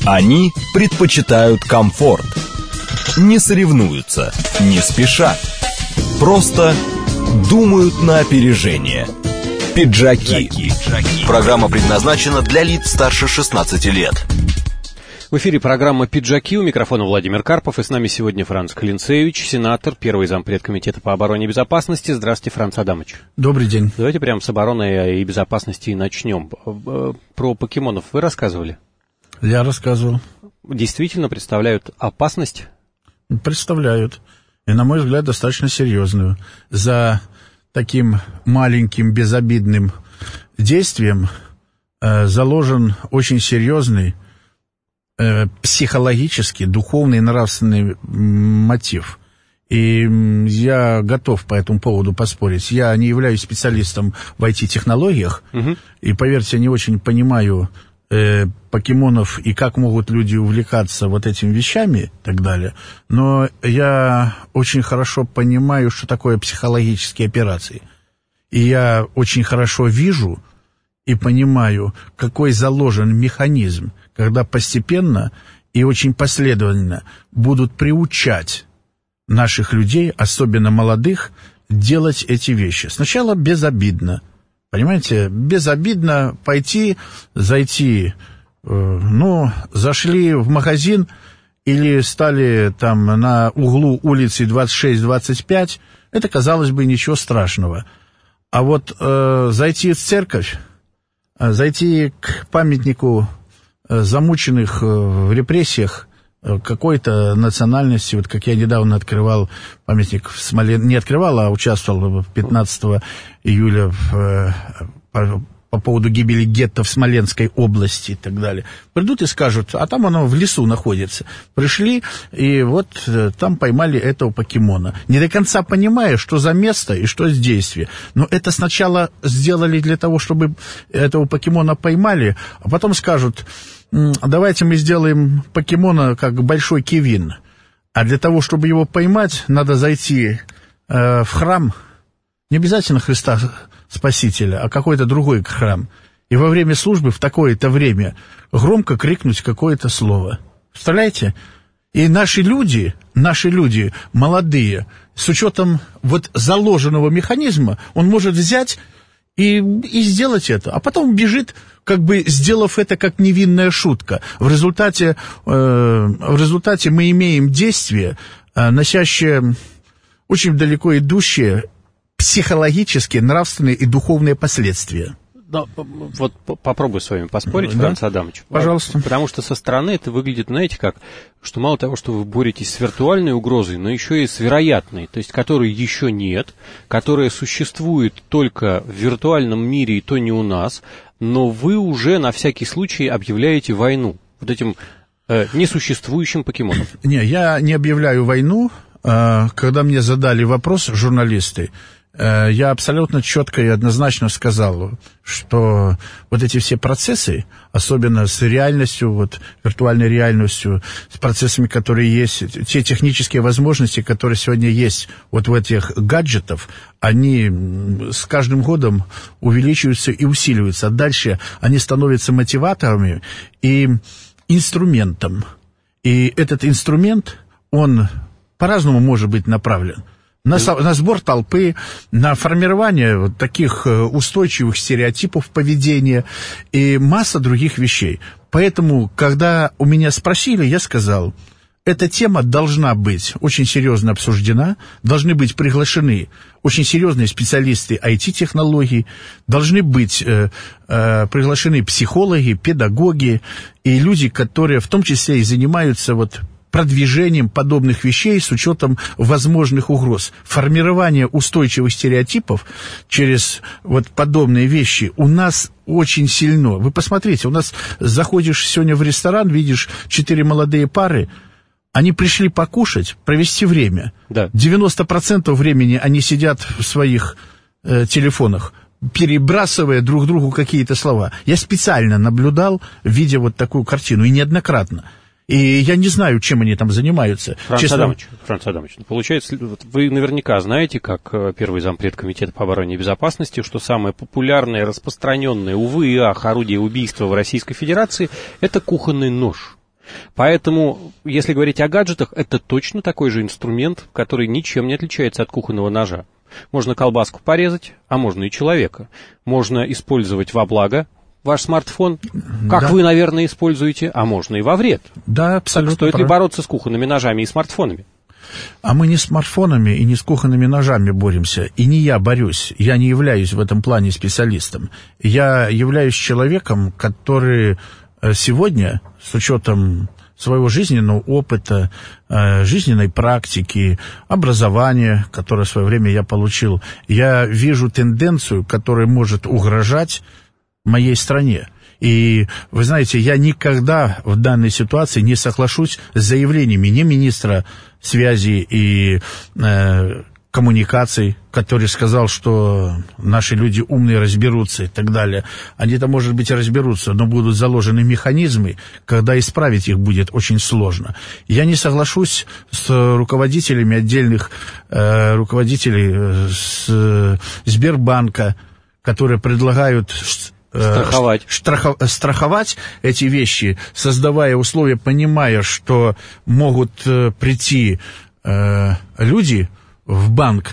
Они предпочитают комфорт. Не соревнуются, не спешат. Просто думают на опережение. Пиджаки. Программа предназначена для лиц старше 16 лет. В эфире программа «Пиджаки», у микрофона Владимир Карпов, и с нами сегодня Франц Клинцевич, сенатор, первый зампред комитета по обороне и безопасности. Здравствуйте, Франц Адамович. Добрый день. Давайте прямо с обороны и безопасности и начнем. Про покемонов вы рассказывали? Я рассказывал. Действительно представляют опасность? Представляют. И, на мой взгляд, достаточно серьезную. За таким маленьким безобидным действием заложен очень серьезный психологический, духовный, нравственный мотив. И я готов по этому поводу поспорить. Я не являюсь специалистом в IT-технологиях, и, поверьте, я не очень понимаю покемонов и как могут люди увлекаться вот этими вещами и так далее. Но я очень хорошо понимаю, что такое психологические операции. И я очень хорошо вижу и понимаю, какой заложен механизм, когда постепенно и очень последовательно будут приучать наших людей, особенно молодых, делать эти вещи. Сначала безобидно, понимаете, безобидно зайти, зашли в магазин или стали там на углу улицы 26-25, это, казалось бы, ничего страшного. А вот зайти в церковь, зайти к памятнику замученных в репрессиях какой-то национальности, вот как я недавно открывал памятник в не открывал, а участвовал 15 июля по поводу гибели гетто в Смоленской области и так далее. Придут и скажут, а там оно в лесу находится. Пришли, и вот там поймали этого покемона. Не до конца понимая, что за место и что за действие. Но это сначала сделали для того, чтобы этого покемона поймали, а потом скажут, давайте мы сделаем покемона как большой Кевин. А для того, чтобы его поймать, надо зайти в храм, не обязательно Христа Спасителя, а какой-то другой храм. И во время службы в такое-то время громко крикнуть какое-то слово. Представляете? И наши люди, молодые, с учетом вот заложенного механизма, он может взять и сделать это. А потом бежит, как бы сделав это как невинная шутка. В результате мы имеем действие, носящее очень далеко идущие психологические, нравственные и духовные последствия. Да, вот попробую с вами поспорить, да? Франц Адамович. Пожалуйста. Потому что со стороны это выглядит, знаете как, что мало того, что вы боретесь с виртуальной угрозой, но еще и с вероятной, то есть которой еще нет, которая существует только в виртуальном мире, и то не у нас, но вы уже на всякий случай объявляете войну вот этим несуществующим покемонам. Не, я не объявляю войну. Когда мне задали вопрос журналисты, я абсолютно четко и однозначно сказал, что вот эти все процессы, особенно с реальностью, вот, виртуальной реальностью, с процессами, которые есть, те технические возможности, которые сегодня есть вот в этих гаджетах, они с каждым годом увеличиваются и усиливаются. А дальше они становятся мотиваторами и инструментом. И этот инструмент, он по-разному может быть направлен. На сбор толпы, на формирование вот таких устойчивых стереотипов поведения и масса других вещей. Поэтому, когда у меня спросили, я сказал, эта тема должна быть очень серьезно обсуждена, должны быть приглашены очень серьезные специалисты IT-технологий, должны быть приглашены психологи, педагоги и люди, которые в том числе и занимаются вот продвижением подобных вещей с учетом возможных угроз. Формирование устойчивых стереотипов через вот подобные вещи у нас очень сильно. Вы посмотрите, у нас заходишь сегодня в ресторан, видишь 4 молодые пары, они пришли покушать, провести время. Да. 90% времени они сидят в своих телефонах, перебрасывая друг другу какие-то слова. Я специально наблюдал, видя вот такую картину, и неоднократно. И я не знаю, чем они там занимаются. Франц Адамович, получается, вы наверняка знаете, как первый зампред комитета по обороне и безопасности, что самое популярное, распространенное, увы и ах, орудие убийства в Российской Федерации – это кухонный нож. Поэтому, если говорить о гаджетах, это точно такой же инструмент, который ничем не отличается от кухонного ножа. Можно колбаску порезать, а можно и человека. Можно использовать во благо ваш смартфон, как вы, наверное, используете, а можно и во вред. Да, абсолютно. Стоит ли бороться с кухонными ножами и смартфонами? А мы не с смартфонами и не с кухонными ножами боремся. И не я борюсь. Я не являюсь в этом плане специалистом. Я являюсь человеком, который сегодня, с учетом своего жизненного опыта, жизненной практики, образования, которое в свое время я получил, я вижу тенденцию, которая может угрожать моей стране. И, вы знаете, я никогда в данной ситуации не соглашусь с заявлениями ни министра связи и коммуникаций, который сказал, что наши люди умные разберутся и так далее. Они-то, может быть, и разберутся, но будут заложены механизмы, когда исправить их будет очень сложно. Я не соглашусь с руководителями отдельных руководителей Сбербанка, которые предлагают страховать эти вещи, создавая условия, понимая, что могут прийти люди в банк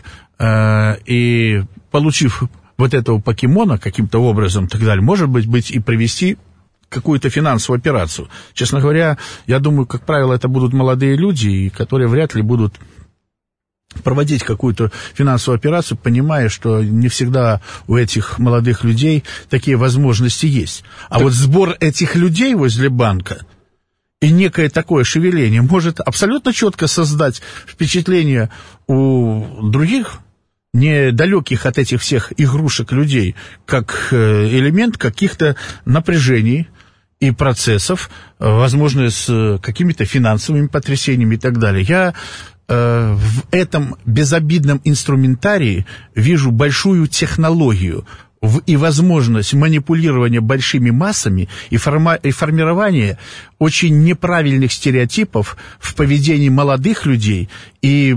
и, получив вот этого покемона каким-то образом и так далее, может быть и провести какую-то финансовую операцию. Честно говоря, я думаю, как правило, это будут молодые люди, которые вряд ли будут проводить какую-то финансовую операцию, понимая, что не всегда у этих молодых людей такие возможности есть. А вот сбор этих людей возле банка и некое такое шевеление может абсолютно четко создать впечатление у других, недалеких от этих всех игрушек людей, как элемент каких-то напряжений и процессов, возможно, с какими-то финансовыми потрясениями и так далее. Я в этом безобидном инструментарии вижу большую технологию и возможность манипулирования большими массами и формирования очень неправильных стереотипов в поведении молодых людей и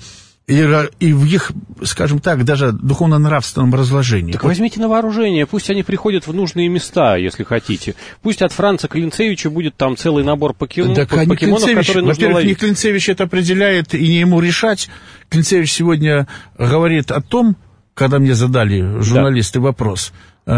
в их, скажем так, даже духовно-нравственном разложении. Так возьмите на вооружение, пусть они приходят в нужные места, если хотите. Пусть от Франца Клинцевича будет там целый набор покемонов, которые нужно ловить. Во-первых, не Клинцевич это определяет и не ему решать. Клинцевич сегодня говорит о том, когда мне задали журналисты вопрос,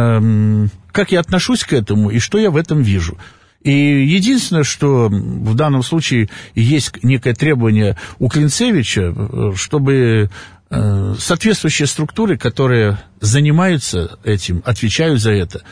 как я отношусь к этому и что я в этом вижу. И единственное, что в данном случае есть некое требование у Клинцевича, чтобы соответствующие структуры, которые занимаются этим, отвечают за это,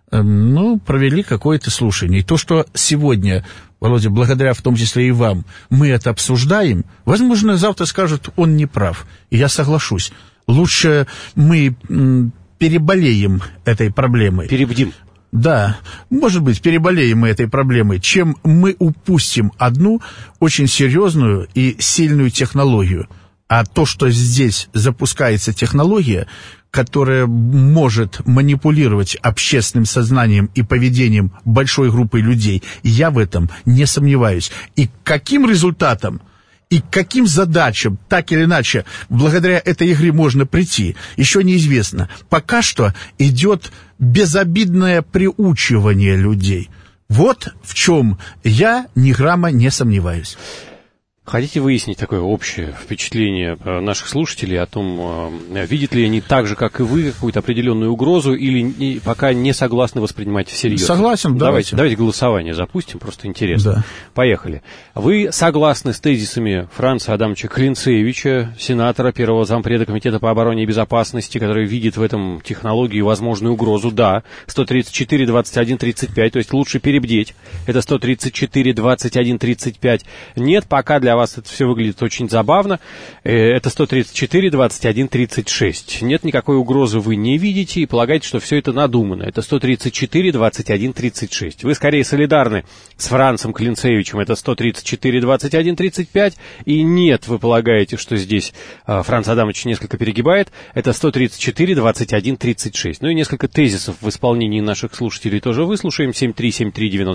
провели какое-то слушание. И то, что сегодня, Володя, благодаря в том числе и вам, мы это обсуждаем, возможно, завтра скажут, он не прав. И я соглашусь. Лучше мы переболеем этой проблемой. Перебдим. Да, может быть, переболеем мы этой проблемой, чем мы упустим одну очень серьезную и сильную технологию. А то, что здесь запускается технология, которая может манипулировать общественным сознанием и поведением большой группы людей, я в этом не сомневаюсь. И к каким результатам и к каким задачам, так или иначе, благодаря этой игре можно прийти, еще неизвестно. Пока что идет безобидное приучивание людей. Вот в чем я ни грамма не сомневаюсь. Хотите выяснить такое общее впечатление наших слушателей о том, видят ли они так же, как и вы, какую-то определенную угрозу, или пока не согласны воспринимать всерьез? Согласен, давайте. Давайте голосование запустим, просто интересно. Да. Поехали. Вы согласны с тезисами Франца Адамовича Клинцевича, сенатора, первого зампреда Комитета по обороне и безопасности, который видит в этом технологии возможную угрозу? Да. 134, 21, 35, то есть лучше перебдеть. Это 134, 21, 35. Нет, пока для вас это все выглядит очень забавно. Это 134, 21, 36. Нет никакой угрозы вы не видите и полагаете, что все это надумано. Это 134, 21, 36. Вы скорее солидарны с Францем Клинцевичем. Это 134, 21, 35. И нет, вы полагаете, что здесь Франц Адамович несколько перегибает. Это 134, 21, 36. Ну и несколько тезисов в исполнении наших слушателей тоже выслушаем.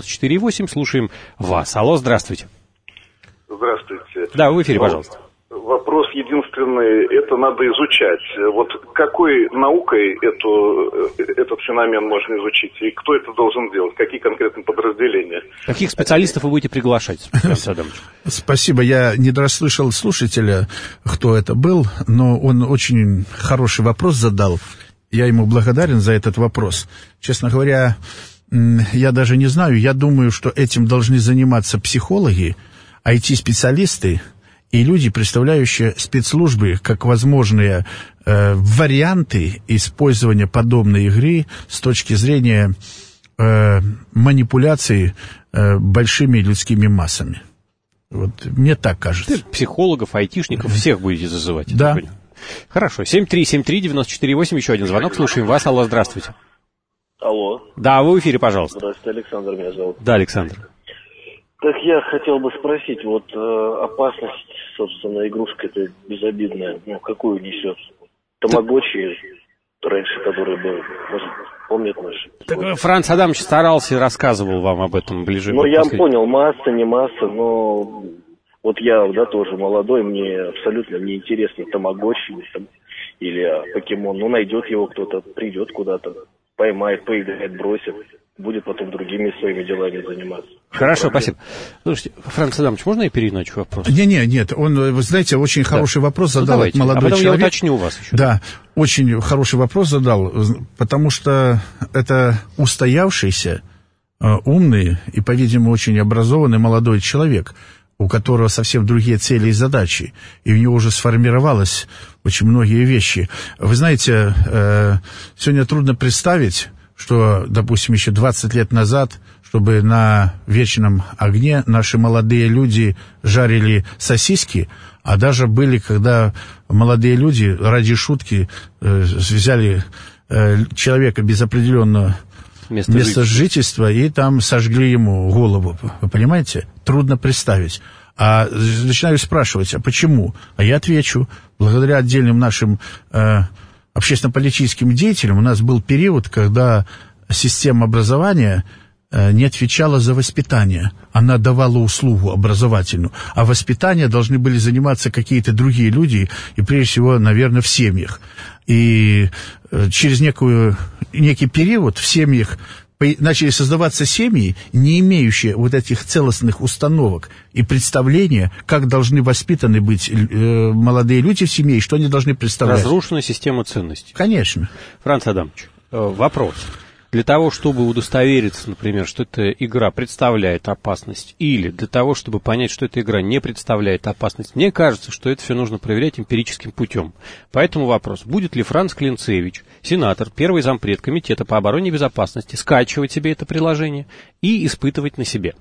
7373948. Слушаем вас. Алло, здравствуйте. Здравствуйте. Да, в эфире, пожалуйста. Вопрос единственный, это надо изучать. Вот какой наукой этот феномен можно изучить? И кто это должен делать? Какие конкретные подразделения? Каких специалистов вы будете приглашать, Франц Адамович? Спасибо. Я не расслышал слушателя, кто это был, но он очень хороший вопрос задал. Я ему благодарен за этот вопрос. Честно говоря, я даже не знаю. Я думаю, что этим должны заниматься психологи, IT-специалисты и люди, представляющие спецслужбы как возможные варианты использования подобной игры с точки зрения манипуляции большими людскими массами. Вот мне так кажется. Психологов, айтишников, всех будете зазывать. Да. Хорошо. 7373948, еще один звонок. Слушаем вас. Алло, здравствуйте. Алло. Да, вы в эфире, пожалуйста. Здравствуйте, Александр меня зовут. Да, Александр. Так я хотел бы спросить, вот опасность, собственно, игрушка-то безобидная, какую несет? Тамагочи раньше, который был, может, помнят наши? Так, Франц Адамович старался и рассказывал вам об этом ближе. Ну, я понял, масса, не масса, но вот я, тоже молодой, мне абсолютно не интересно тамагочи или покемон. Ну, найдет его кто-то, придет куда-то, поймает, поиграет, бросит. Будет потом другими своими делами заниматься. Хорошо, спасибо. Слушайте, Франц Адамович, можно я переиначу вопрос? Нет, он, вы знаете, очень хороший вопрос задал молодой потом человек. Я уточню у вас еще. Да, очень хороший вопрос задал, потому что это устоявшийся, умный и, по-видимому, очень образованный молодой человек, у которого совсем другие цели и задачи, и у него уже сформировалось очень многие вещи. Вы знаете, сегодня трудно представить, что, допустим, еще 20 лет назад, чтобы на вечном огне наши молодые люди жарили сосиски, а даже были, когда молодые люди ради шутки взяли человека без определенного места жительства и там сожгли ему голову. Вы понимаете? Трудно представить. А начинаю спрашивать, а почему? А я отвечу, благодаря отдельным нашим общественно-политическим деятелям у нас был период, когда система образования не отвечала за воспитание. Она давала услугу образовательную. А воспитание должны были заниматься какие-то другие люди, и прежде всего, наверное, в семьях. И через некий период в семьях начали создаваться семьи, не имеющие вот этих целостных установок и представления, как должны воспитаны быть молодые люди в семье, и что они должны представлять. Разрушена система ценностей. Конечно. Франц Адамович, вопрос. Для того, чтобы удостовериться, например, что эта игра представляет опасность, или для того, чтобы понять, что эта игра не представляет опасность, мне кажется, что это все нужно проверять эмпирическим путем. Поэтому вопрос, будет ли Франц Клинцевич, сенатор, первый зампред комитета по обороне и безопасности, скачивать себе это приложение и испытывать на себе?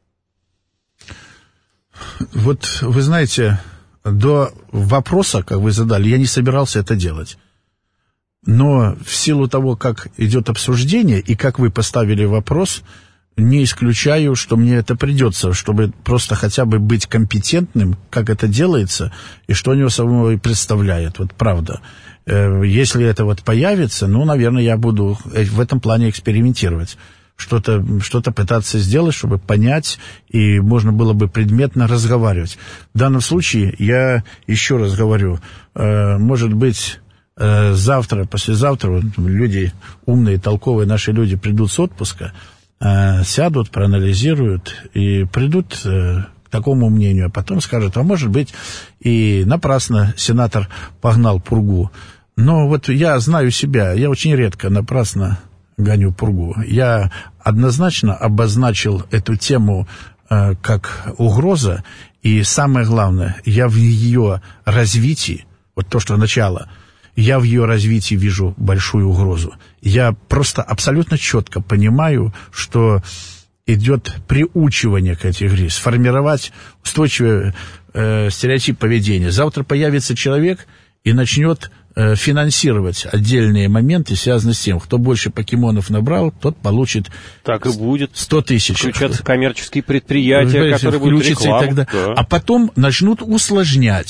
Вот вы знаете, до вопроса, как вы задали, я не собирался это делать. Но в силу того, как идет обсуждение и как вы поставили вопрос, не исключаю, что мне это придется, чтобы просто хотя бы быть компетентным, как это делается, и что у него собой представляет. Вот правда. Если это вот появится, наверное, я буду в этом плане экспериментировать. Что-то пытаться сделать, чтобы понять, и можно было бы предметно разговаривать. В данном случае, я еще раз говорю, может быть... Завтра, послезавтра люди умные, толковые наши люди придут с отпуска, сядут, проанализируют и придут к такому мнению, а потом скажут, а может быть и напрасно сенатор погнал пургу. Но вот я знаю себя, я очень редко напрасно гоню пургу. Я однозначно обозначил эту тему как угроза, и самое главное, я в ее развитии, вот то, что начало, я в ее развитии вижу большую угрозу. Я просто абсолютно четко понимаю, что идет приучивание к этой игре, сформировать устойчивый стереотип поведения. Завтра появится человек и начнет финансировать отдельные моменты, связанные с тем, кто больше покемонов набрал, тот получит так и будет. 100 тысяч. Включатся коммерческие предприятия, которые будут рекламу. Да. А потом начнут усложнять.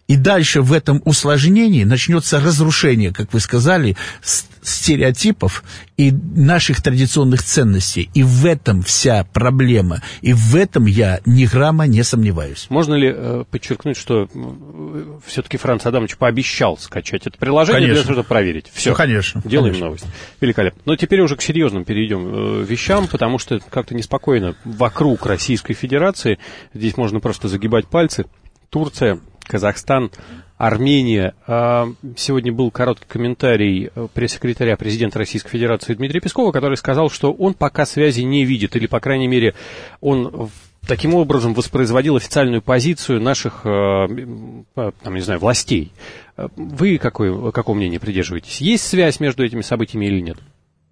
И дальше в этом усложнении начнется разрушение, как вы сказали, стереотипов и наших традиционных ценностей. И в этом вся проблема. И в этом я ни грамма не сомневаюсь. Можно ли подчеркнуть, что все-таки Франц Адамович пообещал скачать это приложение, конечно, для того, чтобы проверить? Все, конечно. Делаем конечно. новость. Великолепно. Но теперь уже к серьезным перейдем вещам, потому что как-то неспокойно вокруг Российской Федерации. Здесь можно просто загибать пальцы. Турция, Казахстан, Армения. Сегодня был короткий комментарий пресс-секретаря президента Российской Федерации Дмитрия Пескова, который сказал, что он пока связи не видит, или, по крайней мере, он таким образом воспроизводил официальную позицию наших, не знаю, властей. Вы какого мнения придерживаетесь? Есть связь между этими событиями или нет?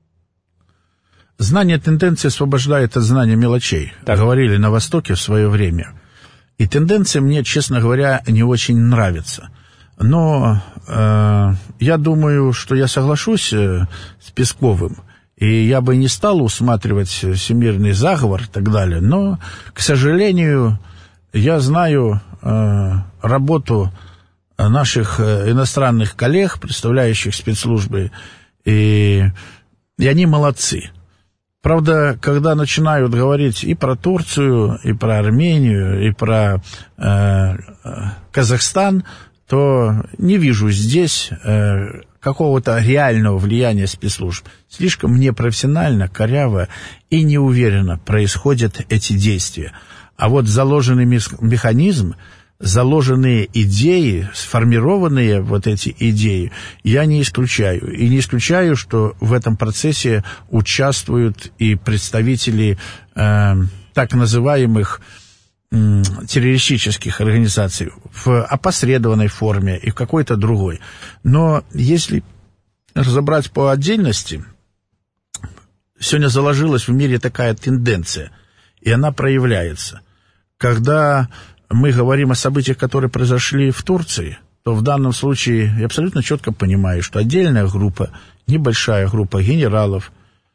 Знание тенденций освобождает от знания мелочей. Так. Говорили на Востоке в свое время. И тенденции мне, честно говоря, не очень нравятся. Но я думаю, что я соглашусь с Песковым, и я бы не стал усматривать всемирный заговор и так далее. Но, к сожалению, я знаю работу наших иностранных коллег, представляющих спецслужбы, и они молодцы. Правда, когда начинают говорить и про Турцию, и про Армению, и про Казахстан, то не вижу здесь какого-то реального влияния спецслужб. Слишком непрофессионально, коряво и неуверенно происходят эти действия. А вот заложенный механизм, заложенные идеи, сформированные вот эти идеи, я не исключаю. И не исключаю, что в этом процессе участвуют и представители так называемых террористических организаций в опосредованной форме и в какой-то другой. Но если разобрать по отдельности, сегодня заложилась в мире такая тенденция, и она проявляется. Когда мы говорим о событиях, которые произошли в Турции, то в данном случае я абсолютно четко понимаю, что отдельная группа, небольшая группа генералов,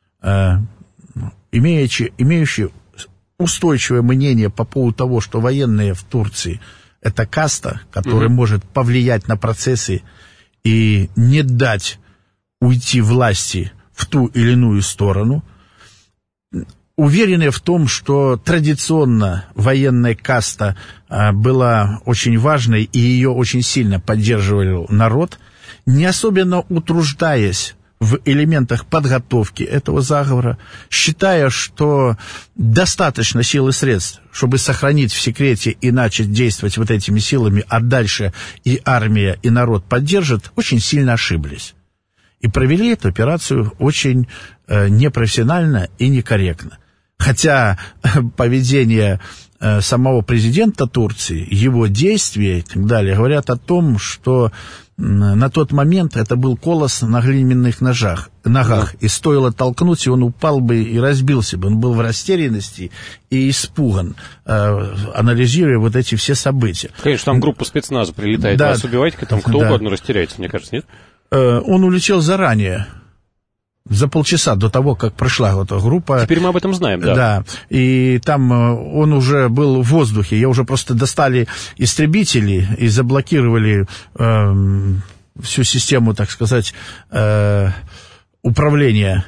имеющие устойчивое мнение по поводу того, что военные в Турции – это каста, которая может повлиять на процессы и не дать уйти власти в ту или иную сторону, уверены в том, что традиционно военная каста была очень важной, и ее очень сильно поддерживал народ, не особенно утруждаясь в элементах подготовки этого заговора, считая, что достаточно сил и средств, чтобы сохранить в секрете и начать действовать вот этими силами, а дальше и армия, и народ поддержат, очень сильно ошиблись. И провели эту операцию очень непрофессионально и некорректно. Хотя поведение самого президента Турции, его действия и так далее, говорят о том, что на тот момент это был колос на глиняных ногах, и стоило толкнуть, и он упал бы и разбился бы. Он был в растерянности и испуган, анализируя вот эти все события. Конечно, там группа спецназа прилетает, да, вас убивать, там кто угодно растеряется, мне кажется, нет? Он улетел заранее. За полчаса до того, как прошла эта группа. Теперь мы об этом знаем, да. Да, и там он уже был в воздухе. Я уже просто достали истребители и заблокировали всю систему, так сказать, управления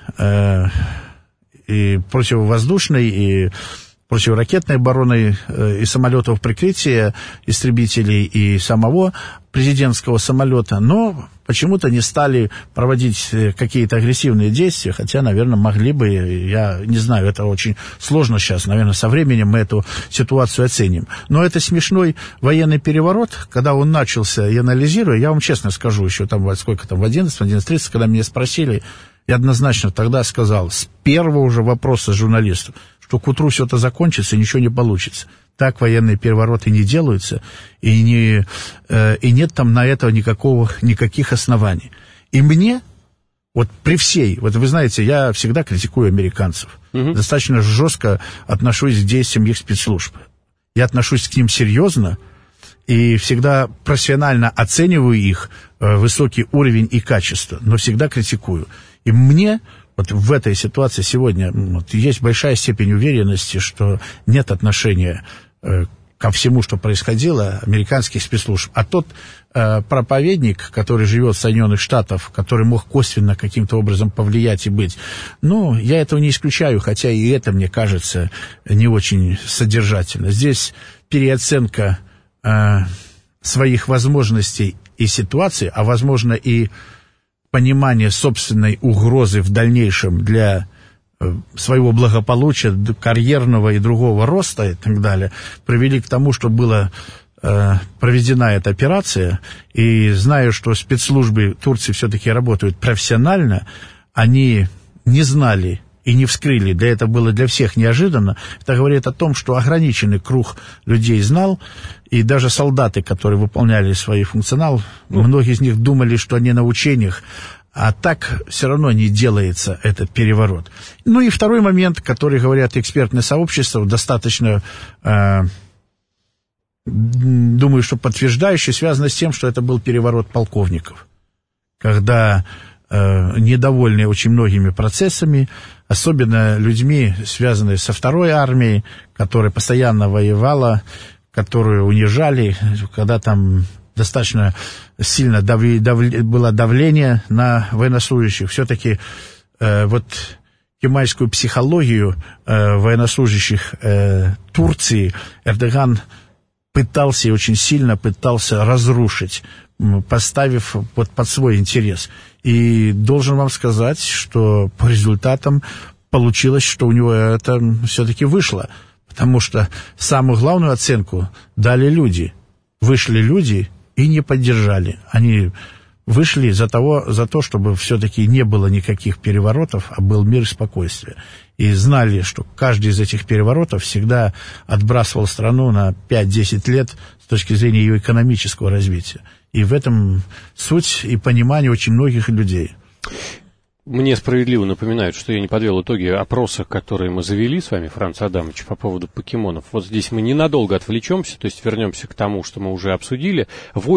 и противовоздушной, и противоракетной обороны, и самолетов прикрытия, истребителей и самого президентского самолета, но почему-то не стали проводить какие-то агрессивные действия, хотя, наверное, могли бы, я не знаю, это очень сложно сейчас, наверное, со временем мы эту ситуацию оценим. Но это смешной военный переворот, когда он начался, я анализирую, я вам честно скажу, еще там, сколько там, в 11:30, когда меня спросили, я однозначно тогда сказал, с первого же вопроса журналистов, что к утру все это закончится и ничего не получится. Так военные перевороты не делаются, и нет там на это никаких оснований. И мне, вот при всей, вот вы знаете, я всегда критикую американцев, достаточно жестко отношусь к действиям их спецслужб. Я отношусь к ним серьезно и всегда профессионально оцениваю их высокий уровень и качество, но всегда критикую. И мне вот в этой ситуации сегодня есть большая степень уверенности, что нет отношения ко всему, что происходило, американских спецслужб. А тот проповедник, который живет в Соединенных Штатах, который мог косвенно каким-то образом повлиять и быть, ну, я этого не исключаю, хотя и это, мне кажется, не очень содержательно. Здесь переоценка своих возможностей и ситуации, а, возможно, и понимание собственной угрозы в дальнейшем для своего благополучия, карьерного и другого роста и так далее, привели к тому, что была проведена эта операция. И зная, что спецслужбы Турции все-таки работают профессионально, они не знали и не вскрыли, да это было для всех неожиданно. Это говорит о том, что ограниченный круг людей знал, и даже солдаты, которые выполняли свой функционал, многие из них думали, что они на учениях, а так все равно не делается этот переворот. Ну и второй момент, который, говорят экспертное сообщество, достаточно, думаю, что подтверждающий, связано с тем, что это был переворот полковников. Когда недовольны очень многими процессами, особенно людьми, связанными со второй армией, которая постоянно воевала, которую унижали, когда там достаточно сильно было давление на военнослужащих. Все-таки вот кемальскую психологию военнослужащих Турции Эрдоган пытался и очень сильно пытался разрушить, поставив вот под свой интерес. И должен вам сказать, что по результатам получилось, что у него это все-таки вышло. Потому что самую главную оценку дали люди. Вышли люди и не поддержали. Они вышли за то, чтобы все-таки не было никаких переворотов, а был мир и спокойствие. И знали, что каждый из этих переворотов всегда отбрасывал страну на 5-10 лет с точки зрения ее экономического развития. И в этом суть и понимание очень многих людей. Мне справедливо напоминают, что я не подвел итоги опроса, которые мы завели с вами, Франц Адамович, по поводу покемонов. Вот здесь мы ненадолго отвлечемся, то есть вернемся к тому, что мы уже обсудили.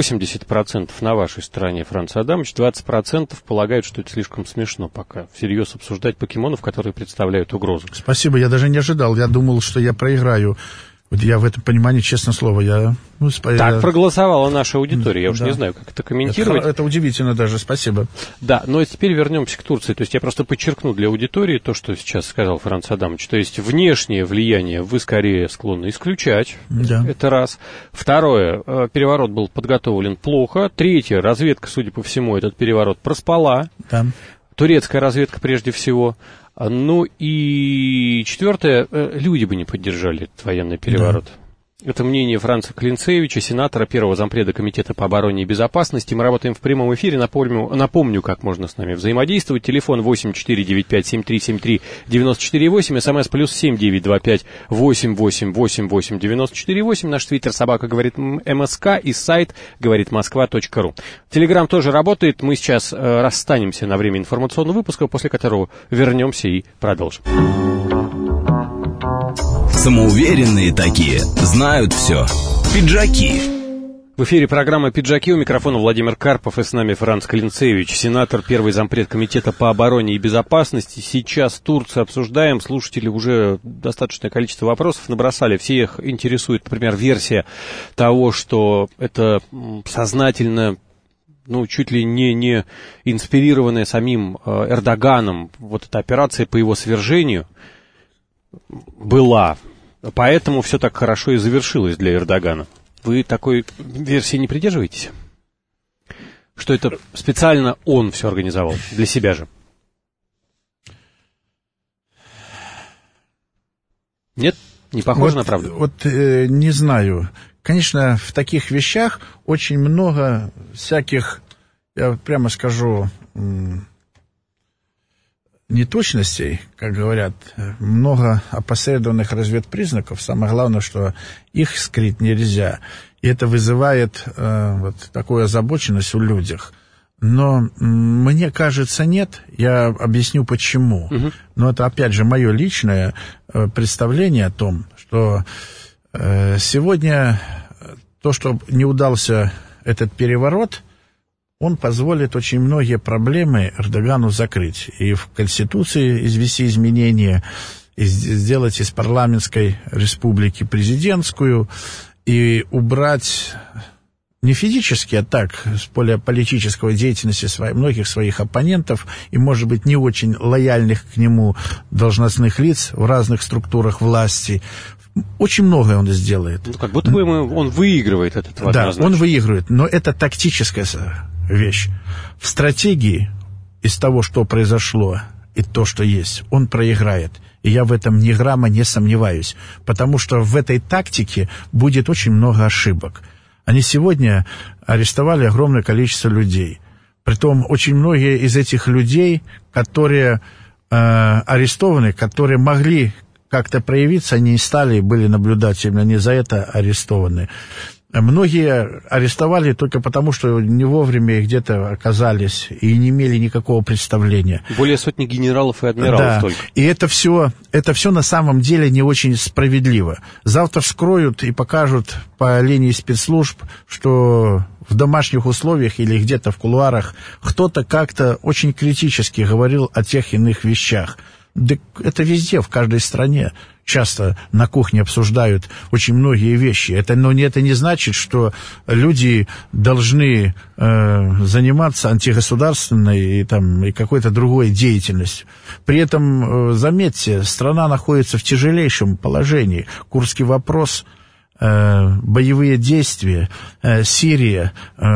80% на вашей стороне, Франц Адамович, 20% полагают, что это слишком смешно пока всерьез обсуждать покемонов, которые представляют угрозу. Спасибо, я даже не ожидал, я думал, что я проиграю. Вот я в этом понимании, честное слово, Так проголосовала наша аудитория, я уж не знаю, как это комментировать. Это удивительно даже, спасибо. Да, но теперь вернемся к Турции. То есть я просто подчеркну для аудитории то, что сейчас сказал Франц Адамович. То есть внешнее влияние вы скорее склонны исключать. Да. Это раз. Второе, переворот был подготовлен плохо. Третье, разведка, судя по всему, этот переворот проспала. Да. Турецкая разведка прежде всего. Ну и четвертое, люди бы не поддержали этот военный переворот. Да. Это мнение Франца Клинцевича, сенатора, первого зампреда Комитета по обороне и безопасности. Мы работаем в прямом эфире. Напомню, как можно с нами взаимодействовать. Телефон 8495-7373-94-8, смс +7 925 8888 94 Наш твиттер собака говорит МСК и сайт говорит Москва.ру. Телеграм тоже работает. Мы сейчас расстанемся на время информационного выпуска, после которого вернемся и продолжим. Самоуверенные такие, знают все. Пиджаки. В эфире программа «Пиджаки», у микрофона Владимир Карпов и с нами Франц Клинцевич, сенатор, первый зампред Комитета по обороне и безопасности. Сейчас Турцию обсуждаем, слушатели уже достаточное количество вопросов набросали. Всех интересует, например, версия того, что это сознательно, чуть ли не инспирированная самим Эрдоганом, вот эта операция по его свержению была. Поэтому все так хорошо и завершилось для Эрдогана. Вы такой версии не придерживаетесь? Что это специально он все организовал, для себя же? Нет? Не похоже на правду? Не знаю. Конечно, в таких вещах очень много всяких, я прямо скажу, неточностей, как говорят, много опосредованных разведпризнаков. Самое главное, что их скрыть нельзя. И это вызывает такую озабоченность у людей. Но мне кажется, нет. Я объясню, почему. Но это, опять же, мое личное представление о том, что сегодня то, что не удался этот переворот, он позволит очень многие проблемы Эрдогану закрыть. И в Конституции извести изменения, и сделать из парламентской республики президентскую, и убрать не физически, а так, с поля политической деятельности многих своих оппонентов и, может быть, не очень лояльных к нему должностных лиц в разных структурах власти. Очень многое он сделает. Ну, как будто бы он выигрывает этот вопрос. Да, он выигрывает, но это тактическая вещь. В стратегии из того, что произошло, и то, что есть, он проиграет. И я в этом ни грамма не сомневаюсь. Потому что в этой тактике будет очень много ошибок. Они сегодня арестовали огромное количество людей. Притом очень многие из этих людей, которые арестованы, которые могли как-то проявиться, они не стали, были наблюдателями, они за это арестованы. Многие арестовали только потому, что не вовремя где-то оказались и не имели никакого представления. Более сотни генералов и адмиралов, да. только. И это все на самом деле не очень справедливо. Завтра вскроют и покажут по линии спецслужб, что в домашних условиях или где-то в кулуарах кто-то как-то очень критически говорил о тех иных вещах. Да это везде, в каждой стране. Часто на кухне обсуждают очень многие вещи. Но это не значит, что люди должны заниматься антигосударственной и какой-то другой деятельностью. При этом, заметьте, страна находится в тяжелейшем положении. Курский вопрос, боевые действия, Сирия.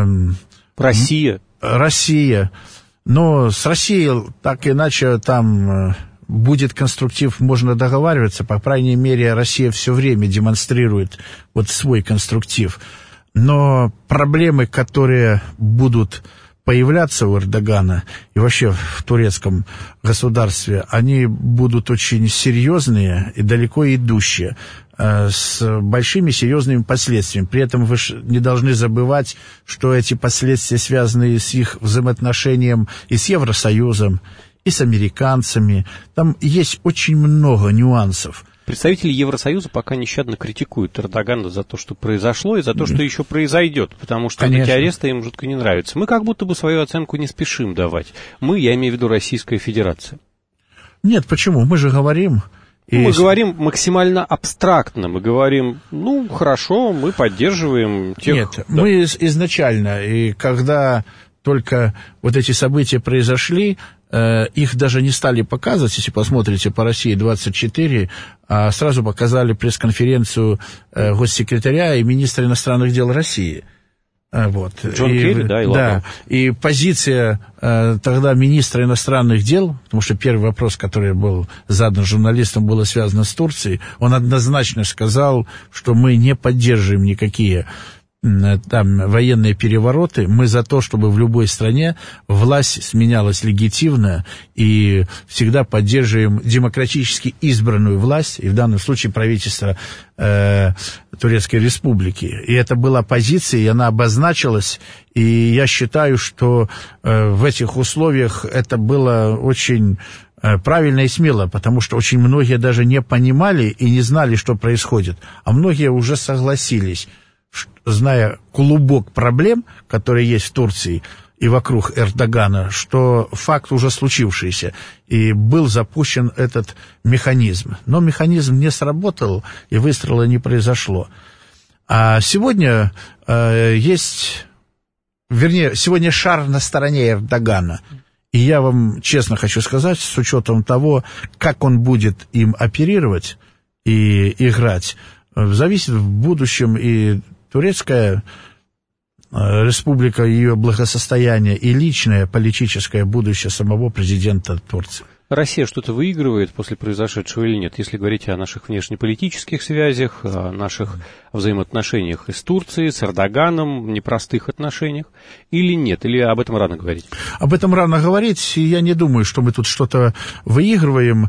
Россия. Но с Россией так иначе там... будет конструктив, можно договариваться, по крайней мере, Россия все время демонстрирует свой конструктив. Но проблемы, которые будут появляться у Эрдогана и вообще в турецком государстве, они будут очень серьезные и далеко идущие, с большими серьезными последствиями. При этом вы не должны забывать, что эти последствия связаны с их взаимоотношением и с Евросоюзом, и с американцами. Там есть очень много нюансов. Представители Евросоюза пока нещадно критикуют Эрдогана за то, что произошло, и за то, что еще произойдет, потому что эти аресты им жутко не нравятся. Мы как будто бы свою оценку не спешим давать. Я имею в виду Российская Федерация. Нет, почему? Мы же говорим... Мы говорим максимально абстрактно. Мы говорим, хорошо, мы поддерживаем тех... Нет, мы изначально, и когда только эти события произошли, их даже не стали показывать, если посмотрите по России-24, а сразу показали пресс-конференцию госсекретаря и министра иностранных дел России. Джон Керри, да, и Лавров. Да, и позиция тогда министра иностранных дел, потому что первый вопрос, который был задан журналистам, было связано с Турцией, он однозначно сказал, что мы не поддерживаем никакие военные перевороты, мы за то, чтобы в любой стране власть сменялась легитимно, и всегда поддерживаем демократически избранную власть, и в данном случае правительство Турецкой Республики. И это была позиция, и она обозначилась, и я считаю, что в этих условиях это было очень правильно и смело, потому что очень многие даже не понимали и не знали, что происходит, а многие уже согласились, зная клубок проблем, которые есть в Турции и вокруг Эрдогана, что факт уже случившийся, и был запущен этот механизм. Но механизм не сработал, и выстрела не произошло. А сегодня сегодня шар на стороне Эрдогана. И я вам честно хочу сказать, с учетом того, как он будет им оперировать и играть, зависит в будущем и Турецкая республика, ее благосостояние и личное политическое будущее самого президента Турции. Россия что-то выигрывает после произошедшего или нет, если говорить о наших внешнеполитических связях, о наших взаимоотношениях и с Турцией, с Эрдоганом, непростых отношениях, или нет, или об этом рано говорить? Об этом рано говорить, и я не думаю, что мы тут что-то выигрываем.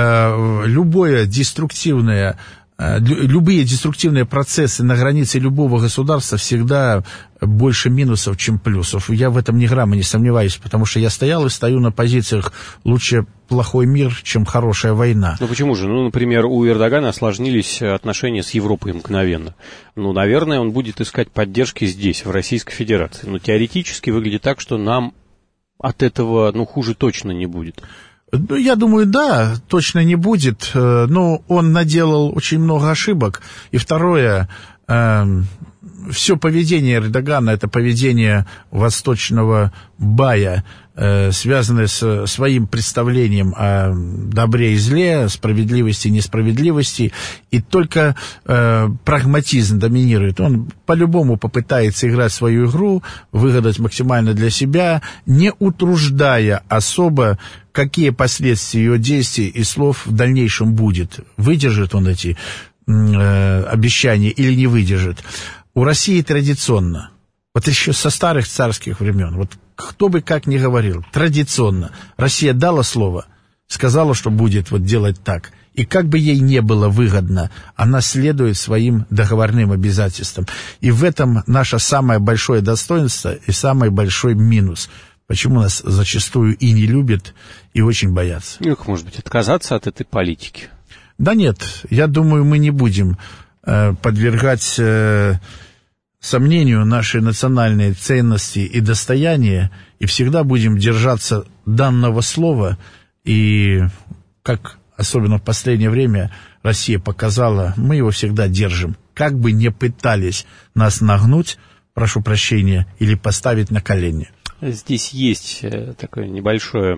Любые деструктивные процессы на границе любого государства всегда больше минусов, чем плюсов. Я в этом ни грамма не сомневаюсь, потому что я стоял и стою на позициях «лучше плохой мир, чем хорошая война». Ну почему же? Например, у Эрдогана осложнились отношения с Европой мгновенно. Наверное, он будет искать поддержки здесь, в Российской Федерации. Но теоретически выглядит так, что нам от этого, хуже точно не будет. Я думаю, да, точно не будет, но он наделал очень много ошибок. И второе, все поведение Эрдогана — это поведение восточного бая, связанное с своим представлением о добре и зле, справедливости и несправедливости, и только прагматизм доминирует. Он по-любому попытается играть свою игру, выгадать максимально для себя, не утруждая особо, какие последствия его действий и слов в дальнейшем будет. Выдержит он эти обещания или не выдержит. У России традиционно, вот еще со старых царских времен, вот кто бы как ни говорил, традиционно Россия дала слово, сказала, что будет вот делать так, и как бы ей не было выгодно, она следует своим договорным обязательствам. И в этом наше самое большое достоинство и самый большой минус. Почему нас зачастую и не любят, и очень боятся. Ну, может быть, отказаться от этой политики? Да нет, я думаю, мы не будем подвергать сомнению наши национальные ценности и достояния, и всегда будем держаться данного слова. И, как особенно в последнее время Россия показала, мы его всегда держим. Как бы ни пытались нас нагнуть, прошу прощения, или поставить на колени. Здесь есть такое небольшое,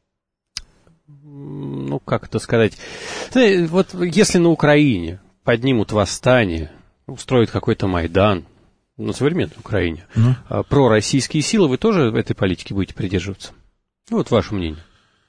ну, как это сказать, вот если на Украине поднимут восстание, устроят какой-то Майдан, на современной Украине, пророссийские силы, вы тоже этой политики будете придерживаться? Ну, вот ваше мнение.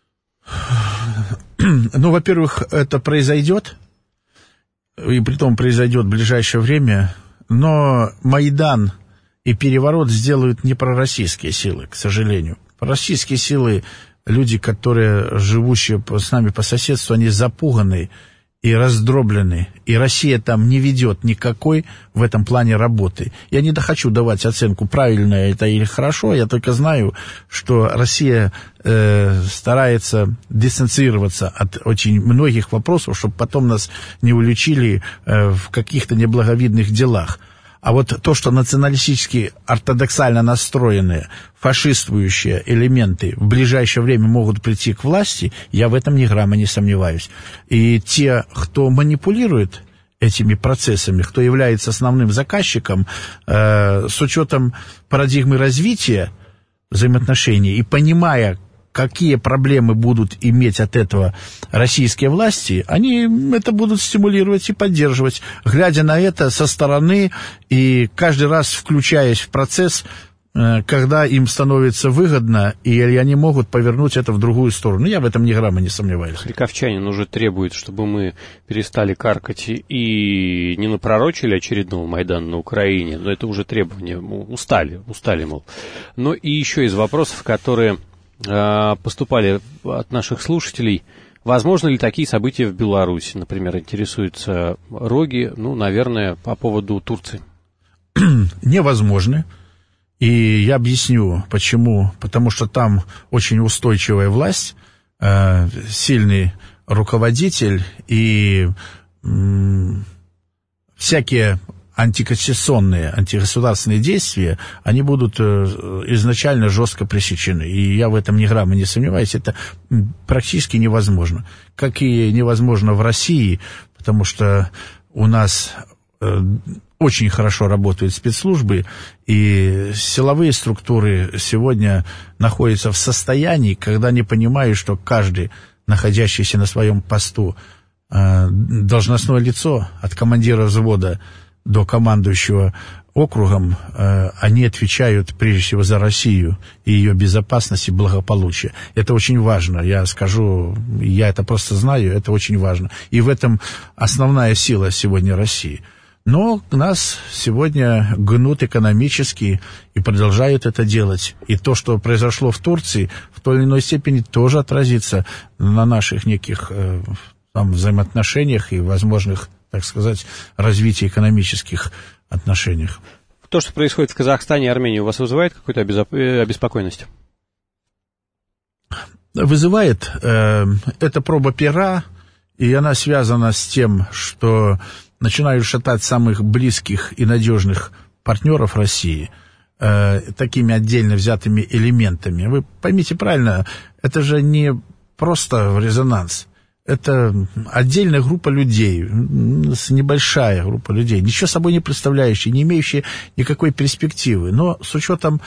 Ну, во-первых, это произойдет, и притом произойдет в ближайшее время, но Майдан и переворот сделают не пророссийские силы, к сожалению. Пророссийские силы, люди, которые живущие с нами по соседству, они запуганы и раздроблены, и Россия там не ведет никакой в этом плане работы. Я не хочу давать оценку, правильно это или хорошо, я только знаю, что Россия старается дистанцироваться от очень многих вопросов, чтобы потом нас не уличили в каких-то неблаговидных делах. А вот то, что националистически ортодоксально настроенные, фашистующие элементы в ближайшее время могут прийти к власти, я в этом ни грамма не сомневаюсь. И те, кто манипулирует этими процессами, кто является основным заказчиком, с учетом парадигмы развития взаимоотношений и понимая, какие проблемы будут иметь от этого российские власти, они это будут стимулировать и поддерживать, глядя на это со стороны и каждый раз включаясь в процесс, когда им становится выгодно, и они могут повернуть это в другую сторону. Я в этом ни грамма не сомневаюсь. Харьковчанин уже требует, чтобы мы перестали каркать и не напророчили очередного Майдана на Украине, но это уже требование, устали, мол. Но и еще из вопросов, которые поступали от наших слушателей. Возможно ли такие события в Беларуси? Например, интересуются Роги, наверное, по поводу Турции. Невозможно. И я объясню, почему. Потому что там очень устойчивая власть, сильный руководитель, и всякие антиконституционные, антигосударственные действия, они будут изначально жестко пресечены. И я в этом ни грамма не сомневаюсь, это практически невозможно. Как и невозможно в России, потому что у нас очень хорошо работают спецслужбы, и силовые структуры сегодня находятся в состоянии, когда не понимают, что каждый, находящийся на своем посту, должностное лицо от командира взвода до командующего округом, они отвечают прежде всего за Россию и ее безопасность и благополучие. Это очень важно, я скажу, я это просто знаю, это очень важно. И в этом основная сила сегодня России. Но нас сегодня гнут экономически и продолжают это делать. И то, что произошло в Турции, в той или иной степени тоже отразится на наших неких взаимоотношениях и возможных, так сказать, развития экономических отношениях. То, что происходит в Казахстане и Армении, у вас вызывает какую-то обеспокоенность? Вызывает. Это проба пера, и она связана с тем, что начинают шатать самых близких и надежных партнеров России такими отдельно взятыми элементами. Вы поймите правильно, это же не просто резонанс. это отдельная группа людей, небольшая группа людей, ничего собой не представляющая, не имеющая никакой перспективы. Но с учетом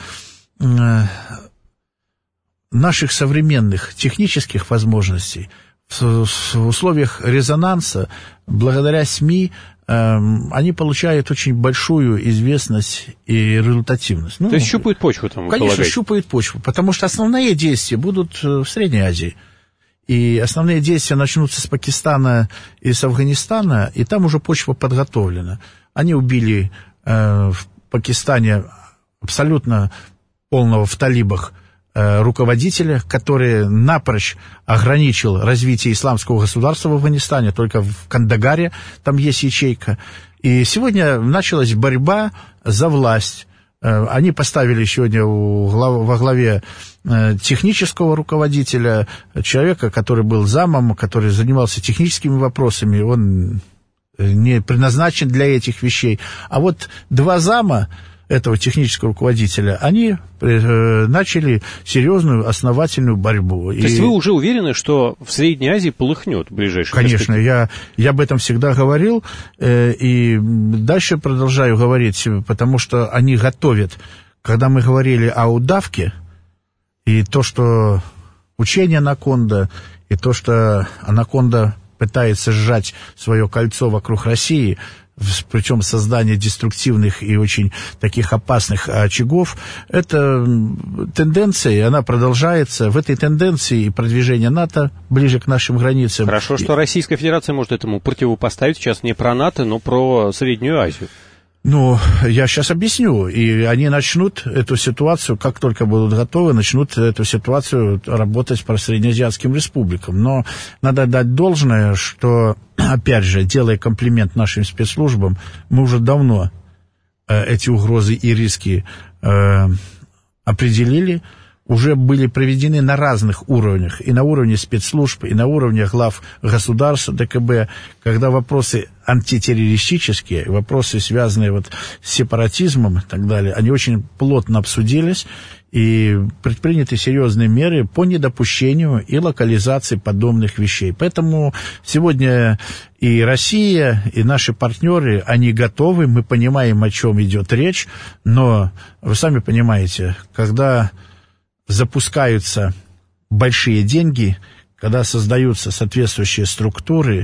наших современных технических возможностей, в условиях резонанса, благодаря СМИ, они получают очень большую известность и результативность. То есть щупают почву там, вы конечно, полагаете? Щупают почву, потому что основные действия будут в Средней Азии. И основные действия начнутся с Пакистана и с Афганистана, и там уже почва подготовлена. Они убили в Пакистане абсолютно полного в талибах руководителя, который напрочь ограничил развитие исламского государства в Афганистане, только в Кандагаре там есть ячейка. И сегодня началась борьба за власть. Они поставили сегодня во главе технического руководителя, человека, который был замом, который занимался техническими вопросами, он не предназначен для этих вещей. А вот два зама этого технического руководителя, они начали серьезную, основательную борьбу. То есть вы уже уверены, что в Средней Азии полыхнет в ближайшее время? Конечно, я об этом всегда говорил, и дальше продолжаю говорить, потому что они готовят. Когда мы говорили о удавке, и то, что учение анаконда, и то, что анаконда пытается сжать свое кольцо вокруг России, причем создание деструктивных и очень таких опасных очагов, это тенденция, она продолжается. В этой тенденции и продвижение НАТО ближе к нашим границам. Хорошо, что Российская Федерация может этому противопоставить. Сейчас не про НАТО, но про Среднюю Азию. Ну, я сейчас объясню. И они начнут эту ситуацию, как только будут готовы, начнут эту ситуацию работать по среднеазиатским республикам. Но надо дать должное, что, опять же, делая комплимент нашим спецслужбам, мы уже давно эти угрозы и риски определили, уже были проведены на разных уровнях, и на уровне спецслужб, и на уровне глав государств, ДКБ, когда вопросы антитеррористические, вопросы, связанные вот с сепаратизмом и так далее, они очень плотно обсудились, и предприняты серьезные меры по недопущению и локализации подобных вещей. Поэтому сегодня и Россия, и наши партнеры, они готовы, мы понимаем, о чем идет речь, но вы сами понимаете, когда запускаются большие деньги, когда создаются соответствующие структуры,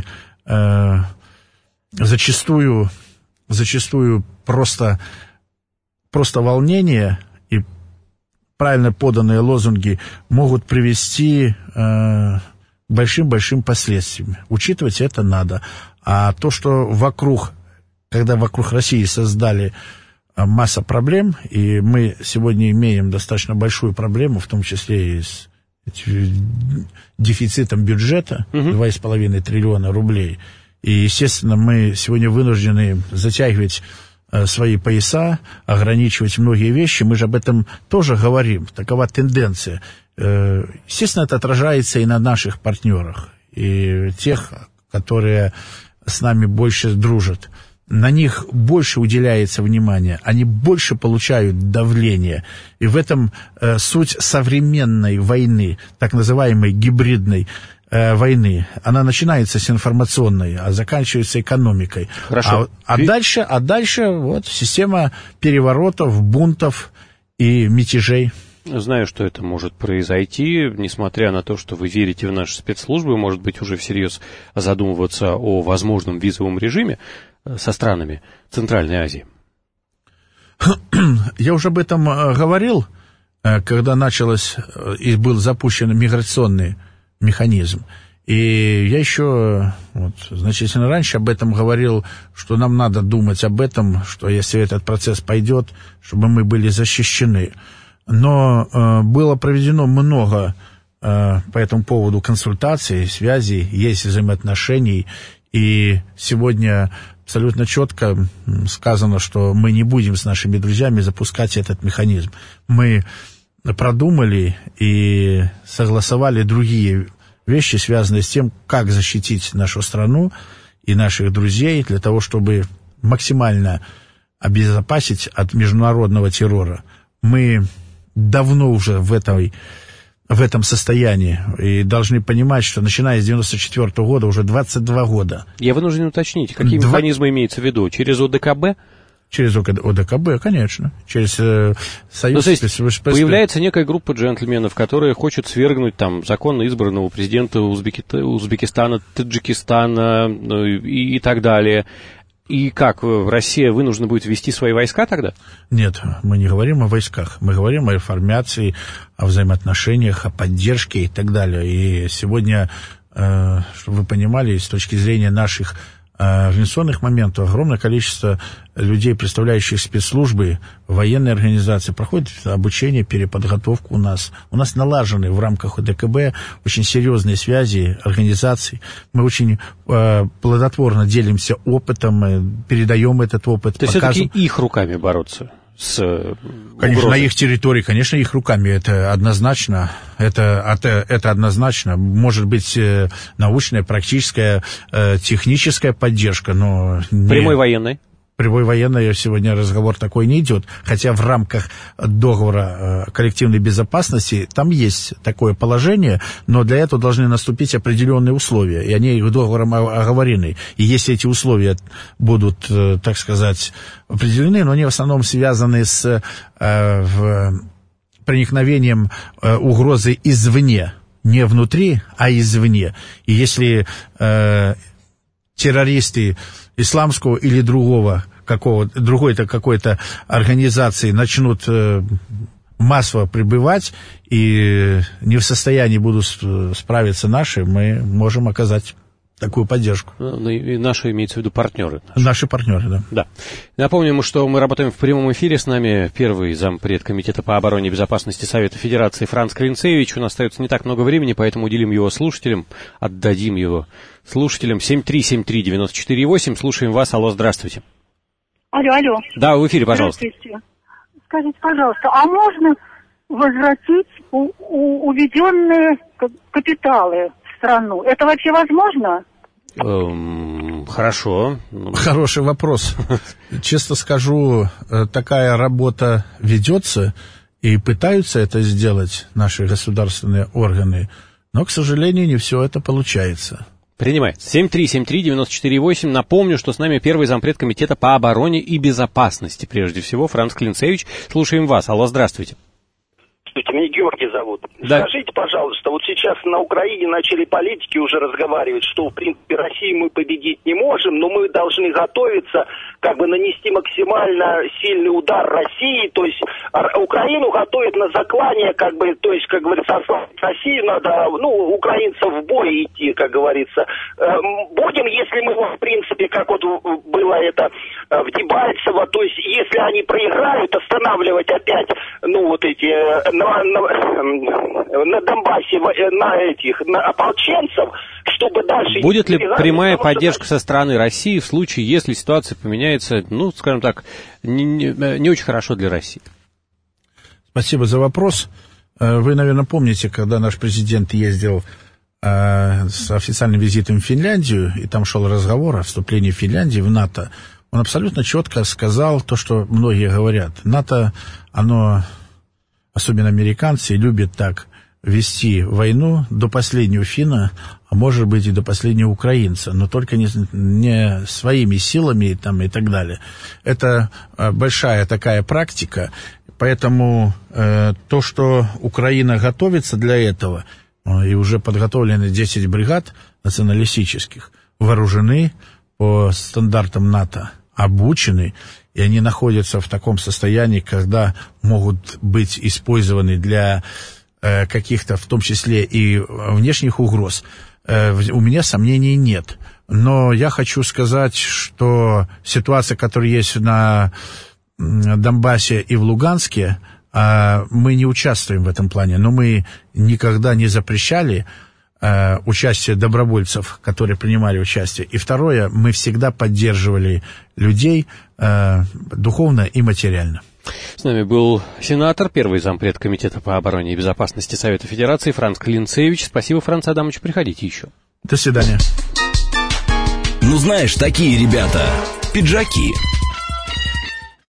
зачастую просто волнение и правильно поданные лозунги могут привести к большим-большим последствиям. Учитывать это надо. А то, что когда вокруг России создали масса проблем, и мы сегодня имеем достаточно большую проблему, в том числе и с дефицитом бюджета, 2,5 триллиона рублей. И, естественно, мы сегодня вынуждены затягивать свои пояса, ограничивать многие вещи. Мы же об этом тоже говорим. Такова тенденция. Естественно, это отражается и на наших партнерах, и тех, которые с нами больше дружат. На них больше уделяется внимания, они больше получают давление. И в этом суть современной войны, так называемой гибридной войны. Она начинается с информационной, а заканчивается экономикой. Хорошо. А дальше вот система переворотов, бунтов и мятежей. Знаю, что это может произойти, несмотря на то, что вы верите в наши спецслужбы, может быть, уже всерьез задумываться о возможном визовом режиме со странами Центральной Азии. Я уже об этом говорил, когда началось и был запущен миграционный механизм. И я еще значительно раньше об этом говорил, что нам надо думать об этом, что если этот процесс пойдет, чтобы мы были защищены. Но было проведено много по этому поводу консультаций, связей, есть взаимоотношений, и сегодня абсолютно четко сказано, что мы не будем с нашими друзьями запускать этот механизм. Мы продумали и согласовали другие вещи, связанные с тем, как защитить нашу страну и наших друзей, для того, чтобы максимально обезопасить от международного террора. Мы давно уже в этой в этом состоянии. И должны понимать, что начиная с 1994 года уже 22 года. Я вынужден уточнить, какие механизмы имеются в виду? Через ОДКБ? Через ОДКБ, конечно. Через Союз. То есть появляется некая группа джентльменов, которые хочет свергнуть там законно избранного президента Узбекистана, Таджикистана и так далее. И как, Россия вынуждена будет ввести свои войска тогда? Нет, мы не говорим о войсках. Мы говорим о реформации, о взаимоотношениях, о поддержке и так далее. И сегодня, чтобы вы понимали, с точки зрения наших организационных моментов, огромное количество людей, представляющих спецслужбы, военные организации, проходит обучение, переподготовку у нас. У нас налажены в рамках ОДКБ очень серьезные связи организаций. Мы очень плодотворно делимся опытом, передаем этот опыт. То есть все-таки их руками бороться? Конечно, угрозой. На их территории, конечно, их руками, это однозначно. Это однозначно. Может быть, научная, практическая, техническая поддержка, но... Прямой военной? Прямой военной сегодня разговор такой не идет, хотя в рамках договора коллективной безопасности там есть такое положение, но для этого должны наступить определенные условия, и они их договором оговорены. И если эти условия будут, так сказать, определены, но они в основном связаны с проникновением угрозы извне, не внутри, а извне. И если террористы исламского или другой какой-то организации начнут массово прибывать и не в состоянии будут справиться наши, мы можем оказать такую поддержку. И наши, имеется в виду, партнеры. Наши партнеры, да. Да. Напомним, что мы работаем в прямом эфире. С нами первый зампред Комитета по обороне и безопасности Совета Федерации Франц Клинцевич. У нас остается не так много времени, поэтому уделим его слушателям, отдадим его слушателям. 7373948. Слушаем вас. Алло, здравствуйте. Алло. Да, в эфире, пожалуйста. Здравствуйте. Скажите, пожалуйста, а можно возвратить уведенные капиталы в страну? Это вообще возможно? Хорошо. Хороший вопрос. Честно скажу, такая работа ведется, и пытаются это сделать наши государственные органы, но, к сожалению, не все это получается. Принимается. 7373948. Напомню, что с нами первый зампред Комитета по обороне и безопасности. Прежде всего, Франц Клинцевич. Слушаем вас. Алло, здравствуйте. Меня Георгий зовут. Да. Скажите, пожалуйста, вот сейчас на Украине начали политики уже разговаривать, что, в принципе, Россию мы победить не можем, но мы должны готовиться, как бы нанести максимально сильный удар России, то есть Украину готовят на заклание, как бы, то есть, как говорится, ослабить Россию, надо, украинцев в бой идти, как говорится. Будем, если мы, в принципе, как вот было это в Дебальцево, то есть, если они проиграют, останавливать опять, на Донбассе, на ополченцев, чтобы дальше... Будет ли прямая поддержка со стороны России в случае, если ситуация поменяется, скажем так, не очень хорошо для России? Спасибо за вопрос. Вы, наверное, помните, когда наш президент ездил с официальным визитом в Финляндию, и там шел разговор о вступлении Финляндии в НАТО, он абсолютно четко сказал то, что многие говорят. НАТО, оно... Особенно американцы любят так вести войну до последнего финна, а может быть и до последнего украинца, но только не своими силами там, и так далее. Это большая такая практика, поэтому то, что Украина готовится для этого, и уже подготовлены 10 бригад националистических, вооружены по стандартам НАТО, обучены, и они находятся в таком состоянии, когда могут быть использованы для каких-то, в том числе и внешних угроз. У меня сомнений нет. Но я хочу сказать, что ситуация, которая есть на Донбассе и в Луганске, мы не участвуем в этом плане, но мы никогда не запрещали участие добровольцев, которые принимали участие. И второе, мы всегда поддерживали людей духовно и материально. С нами был сенатор, первый зампред Комитета по обороне и безопасности Совета Федерации Франц Клинцевич. Спасибо, Франц Адамович, приходите еще. До свидания. Знаешь, такие ребята, пиджаки.